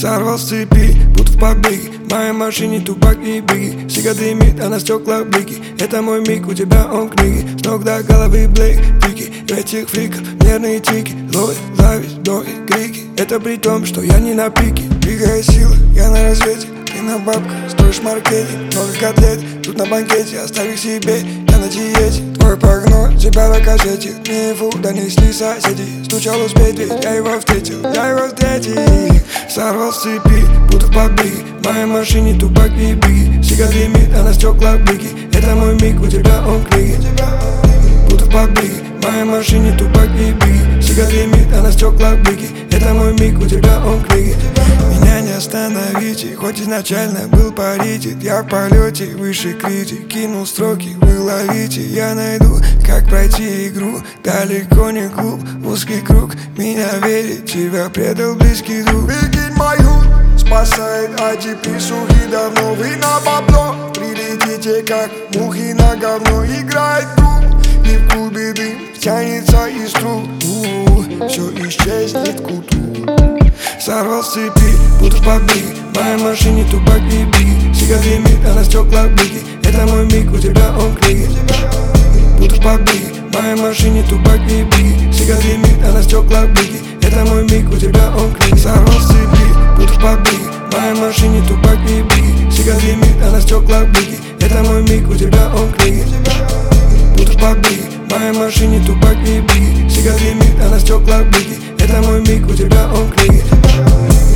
Сорвал с цепи, будто в побеге. В моей машине тупак и биги. Сига дымит, а на стеклах блики. Это мой миг, у тебя он книги. С ног до головы блейк, тики. В этих фриках нервные тики. Злость, зависть, вдохи, крики. Это при том, что я не на пике. Двигая силы, я на развете. Ты на бабках, строишь маркетинг. Много котлет, тут на банкете. Оставь их себе, я на диете. Твой прогноз, тебя на кассете. Мне фу, донесли соседи. Стучал успеть, ведь я его встретил. Сорвал с цепи, будто в побеге. В моей машине тупак и биги. Сига дымит, а на стеклах блики. Это мой миг, у тебя он книги. Будто в побеге. В моей машине тупак и биги. Сига дымит, а на стеклах блики. Это мой миг, у тебя он книги. Меня не остановите, хоть изначально был паритет. Я в полете, выше критик. Кинул строки, вы ловите. Я найду, как пройти игру. Далеко не клуб, узкий круг. Меня верит, тебя предал близкий друг. Прикинь, мой худ спасает AGP сухи давно. Вы на бабло прилетите, как мухи на говно. Играет клуб, и в клубе дым тянется из труб. Все исчезнет к утру. Сорвал с цепи, будто в побеге. В моей машине тупак и биги. Сига дымит, а на стеклах блики. Это мой миг, у тебя он книги. Будто в побеге. В моей машине тупак и биги. Сига дымит, а на стеклах блики. Это мой миг, у тебя он книги. Сорвал с цепи, будто в побеге. В моей машине тупак и биги. Сига дымит, а на стеклах блики. Это мой миг, у тебя он книги. Будто в побеге. В моей машине тупак и биги. Сига дымит, а на стеклах блики. Это мой миг, у тебя он книги.